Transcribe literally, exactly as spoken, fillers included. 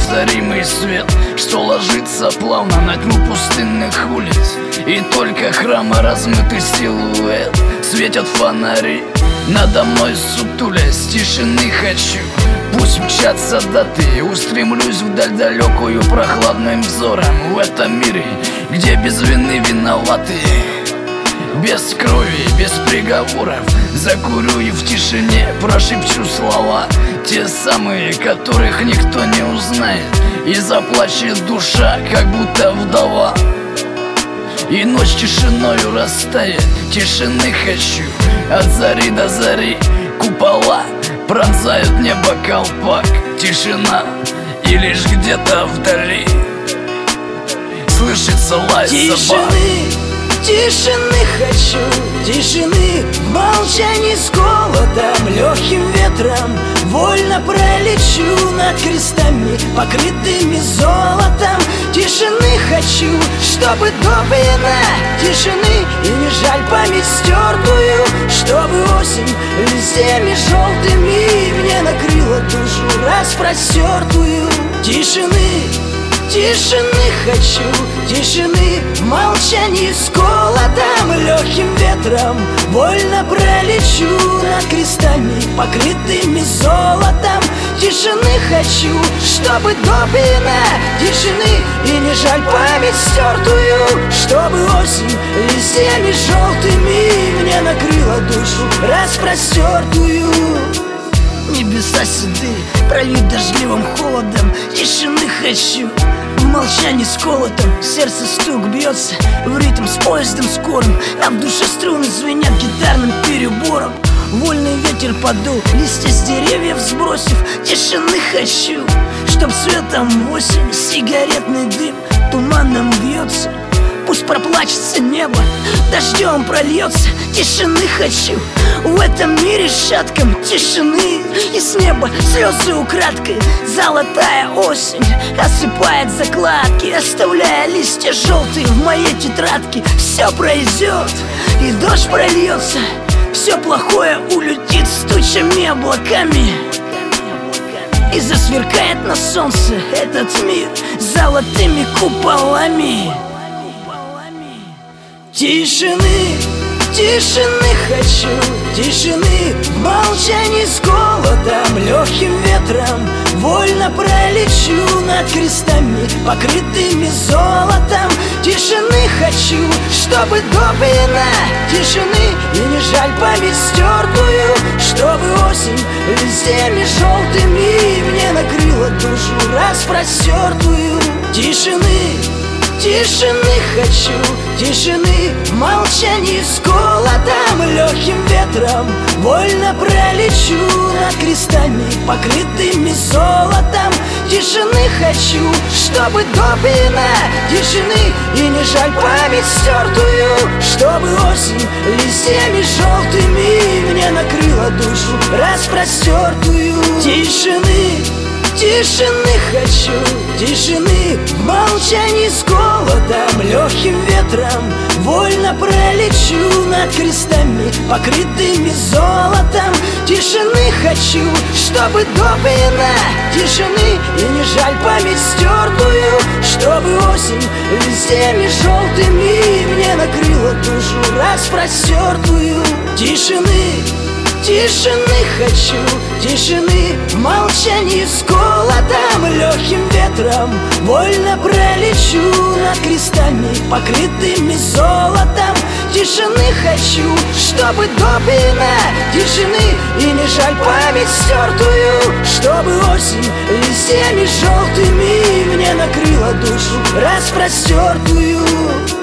неповторимый свет, что ложится плавно на тьму пустынных улиц. И только храма размытый силуэт светят фонари надо мной сутулясь. Тишины хочу, пусть мчатся даты, устремлюсь вдаль далекую прохладным взором. В этом мире, где без вины виноваты, без крови, без приговоров, закурю и в тишине прошепчу слова, те самые, которых никто не узнает, и заплачет душа, как будто вдова. И ночь тишиною растает, тишины хочу, от зари до зари. Купола пронзают небо колпак, тишина, и лишь где-то вдали слышится лай собак. Тишины хочу, тишины в молчании с голодом, легким ветром вольно пролечу над крестами, покрытыми золотом. Тишины хочу, чтобы допьяна тишины, и не жаль память стертую, чтобы осень листьями желтыми мне накрыла душу распростертую. Тишины, тишины хочу, тишины в молчании с голодом, легким ветром вольно пролечу над крестами, покрытыми золотом. Тишины хочу, чтобы допьяна тишины, и не жаль память стертую, чтобы осень листьями желтыми мне накрыла душу распростертую. Небеса седые, пролит дождливым холодом. Тишины хочу, в молчании с колотом. Сердце стук бьется в ритм с поездом скорым, а в душе струны звенят гитарным перебором. Вольный ветер подул, листья с деревьев сбросив. Тишины хочу, чтоб светом осень сигаретный дым туманом вьется. Пусть проплачется небо, дождем прольется. Тишины хочу, в этом мире шатком тишины. И с неба слезы украдкой, золотая осень осыпает закладки, оставляя листья желтые в моей тетрадке. Все пройдет, и дождь прольется, все плохое улетит с тучами облаками, и засверкает на солнце этот мир золотыми куполами. Тишины, тишины хочу, тишины в молчании с голодом, легким ветром вольно пролечу над крестами, покрытыми золотом. Тишины хочу, чтобы допьяна тишины, и не жаль память стертую, чтобы осень листьями желтыми мне накрыла душу распростертую. Тишины, тишины хочу, тишины в молчании с голодом, легким ветром вольно пролечу над крестами, покрытыми золотом. Тишины хочу, чтобы допьяна тишины, и не жаль память стертую, чтобы осень листьями желтыми мне накрыла душу распростертую. Тишины, тишины хочу, тишины в молчании с голодом, легким ветром вольно пролечу над крестами, покрытыми золотом. Тишины хочу, чтобы допьяна тишины, и не жаль память стертую, чтобы осень листьями желтыми мне накрыла душу распростертую. Тишины, тишины хочу, тишины в молчании с голодом, легким ветром вольно пролечу над крестами, покрытыми золотом. Тишины хочу, чтобы допьяна тишины, и не жаль память стертую, чтобы осень листьями желтыми мне накрыла душу распростертую.